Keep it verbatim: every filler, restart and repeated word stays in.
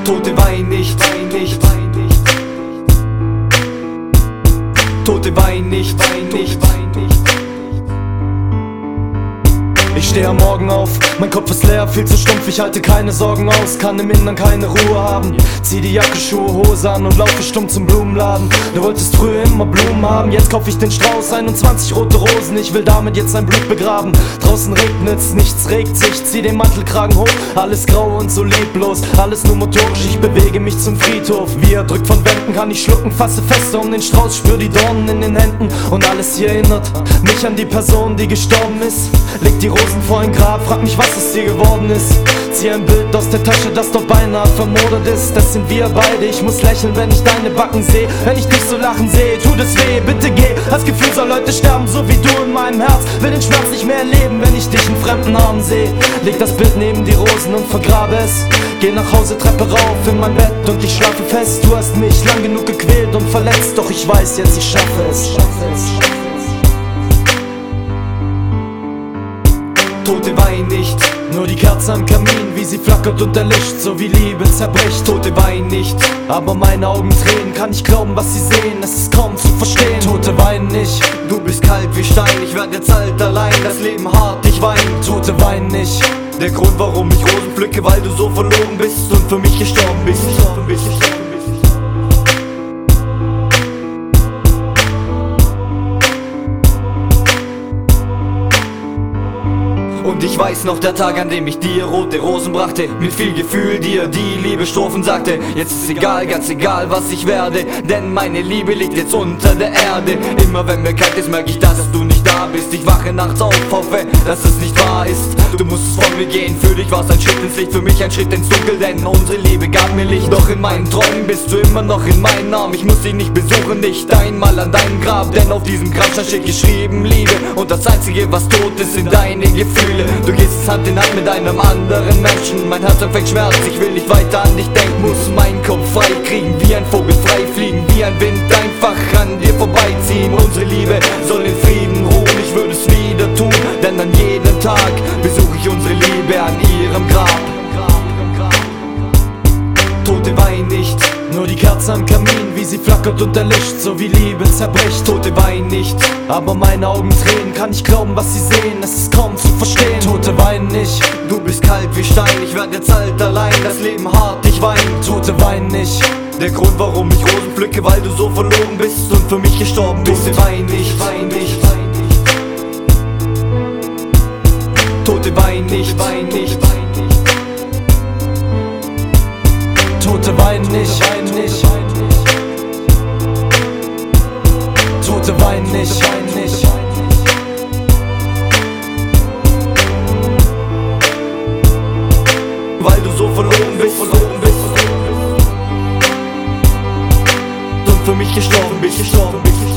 Tote weinen nicht, weinen nicht, weinen nicht. Tote weinen nicht, weinen nicht, weinen nicht. Ich stehe am Morgen auf, mein Kopf ist leer, viel zu stumpf, ich halte keine Sorgen aus, kann im Innern keine Ruhe haben. Zieh die Jacke, Schuhe, Hose an und laufe stumm zum Blumenladen. Du wolltest früher immer Blumen haben, jetzt kauf ich den Strauß, einundzwanzig rote Rosen, ich will damit jetzt sein Blut begraben. Draußen regnet's, nichts regt sich, zieh den Mantelkragen hoch, alles grau und so leblos, alles nur motorisch, ich bewege mich zum Friedhof. Wie er drückt von Wänden, kann ich schlucken, fasse fester um den Strauß, spür die Dornen in den Händen und alles hier erinnert mich an die Person, die gestorben ist. Leg die Rosen vor ein Grab, frag mich, was aus dir geworden ist. Zieh ein Bild aus der Tasche, das doch beinahe vermodert ist. Das sind wir beide, ich muss lächeln, wenn ich deine Backen sehe. Wenn ich dich so lachen sehe, tut es weh, bitte geh. Das Gefühl soll Leute sterben, so wie du in meinem Herz. Will den Schmerz nicht mehr erleben, wenn ich dich in fremden Armen sehe. Leg das Bild neben die Rosen und vergrabe es. Geh nach Hause, Treppe rauf in mein Bett und ich schlafe fest. Du hast mich lang genug gequält und verletzt, doch ich weiß jetzt, ich schaffe es. Tote weinen nicht, nur die Kerze am Kamin, wie sie flackert und erlischt, so wie Liebe zerbricht. Tote weinen nicht, aber meine Augen tränen, kann nicht glauben, was sie sehen, es ist kaum zu verstehen. Tote weinen nicht, du bist kalt wie Stein, ich werd jetzt alt allein, das Leben hart, ich weine. Tote weinen nicht, der Grund, warum ich Rosen pflücke, weil du so verloren bist und für mich gestorben bist. Gestorben bist, gestorben bist. Und ich weiß noch der Tag, an dem ich dir rote Rosen brachte, mit viel Gefühl dir die Liebe Strophen sagte. Jetzt ist egal, ganz egal, was ich werde, denn meine Liebe liegt jetzt unter der Erde. Immer wenn mir kalt ist, merke ich, dass du nicht da bist. Ich wache nachts auf, hoffe, dass es nicht wahr ist. Du musstest von mir gehen, für dich war's ein Schritt ins Licht, für mich ein Schritt ins Dunkel, denn unsere Liebe gab mir Licht. Doch in meinen Träumen bist du immer noch in meinen Armen. Ich muss dich nicht besuchen, nicht einmal an deinem Grab, denn auf diesem Grabstein steht geschrieben Liebe. Und das einzige, was tot ist, sind deine Gefühle. Du gehst Hand in Hand mit einem anderen Menschen. Mein Herz empfängt Schmerz, ich will nicht weiter an dich denken. Muss meinen Kopf frei kriegen, wie ein Vogel frei fliegen, wie ein Wind einfach an dir vorbeiziehen. Unsere Liebe soll in Frieden ruhen, ich würde es wieder tun, denn an jedem Tag besuche ich unsere Liebe an ihrem Grab. Tote weinen nicht, nur die Kerze am Kamin, wie sie flackert und erlischt, so wie Liebe zerbricht. Tote weinen nicht, aber meine Augen tränen, kann nicht glauben, was sie sehen, es ist kaum zu verstehen. Tote weinen nicht, du bist kalt wie Stein, ich werd jetzt alt allein, das Leben hart, ich weine. Tote weinen nicht, der Grund, warum ich Rosen pflücke, weil du so verloren bist und für mich gestorben bist. Tote weinen nicht, weinen nicht, weinen nicht. Tote weinen nicht, weinen nicht, weinen nicht. Tote weinen nicht, weinen nicht. Tote weinen nicht, weinen nicht. Weil du so verloren bist, verloren bist. Und für mich gestorben bist, gestorben bist.